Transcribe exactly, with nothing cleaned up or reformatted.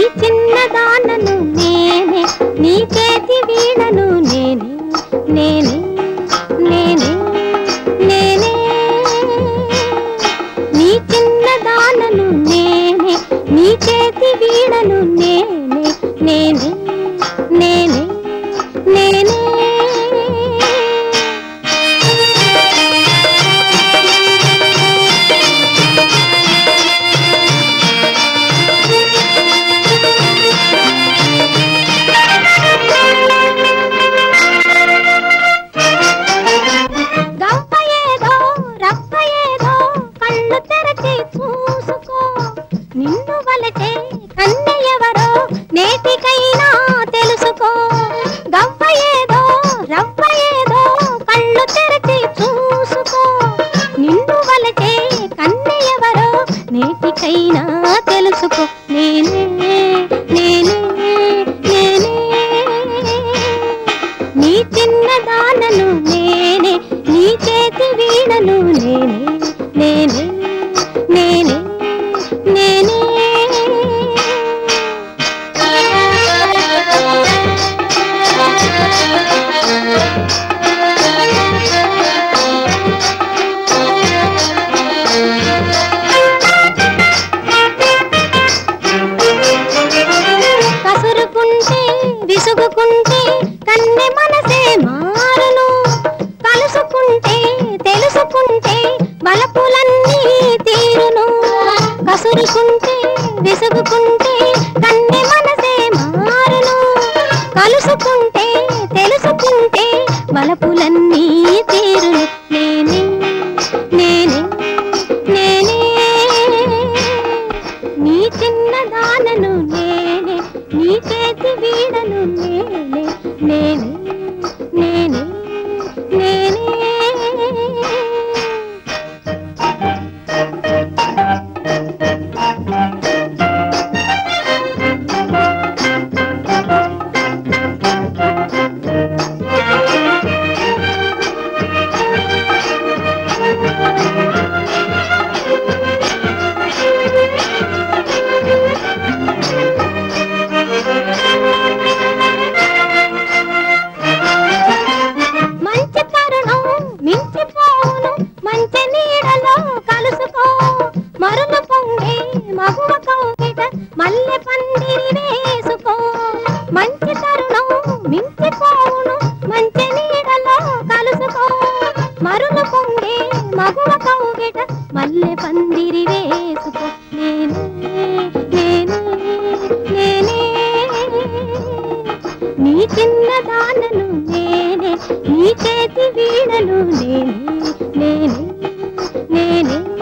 చిన్నదానను నేనే, నీ చేతి వీణను నేనే, నేనే నేనే నేనే. నీ చిన్నదానను నేనే, నీ చేతి వీణను నేనే, నేనే నేనే నేనే. నిన్ను వలచే కన్నెయెవరో నేటికైనా తెలుసుకో. గవ్వ ఏదో రవ్వ ఏదో కళ్ళు తెరచి చూసుకో. నిన్ను వలచే కన్నెయెవరో నేటికైనా తెలుసుకో. నేనే నేనే నేనే. నీ చిన్నదానను నేనే, నీ చేతి వీణను నేనే, నేనే నేనే నేనే. కసురుకుంటే విసుగుకుంటే కన్నె మనసే మారును. కలుసుకుంటే తెలుసుకుంటే వలపులన్నీ తీరును. కసురుకుంటే విసుగుకుంటే కన్నె మనసే మారును. కలుసుకుంటే తెలుసుకుంటే వలపులన్నీ తీరును. నేనే నేనే నేనే. నీ చిన్నదానను నేనే, నీ చేతి వీణను నేనే, నేనే నేనే నేనే. మంచి తరుణం మించిపోవును, మంచి నీడలో కలుసుకో. మరులు పొంగే మగువ కౌగిట మల్లె పందిరి వేసుకో. మంచి తరుణం మించిపోవును, మంచి నీడలో కలుసుకో. మరులు పొంగే మగువ కౌగిట మల్లె పందిరి వేసుకో. నేనే నేనే నేనే. నీ చిన్నదానను నేనే, నీ చేతి వీణను నేనే, నేనే నేనే.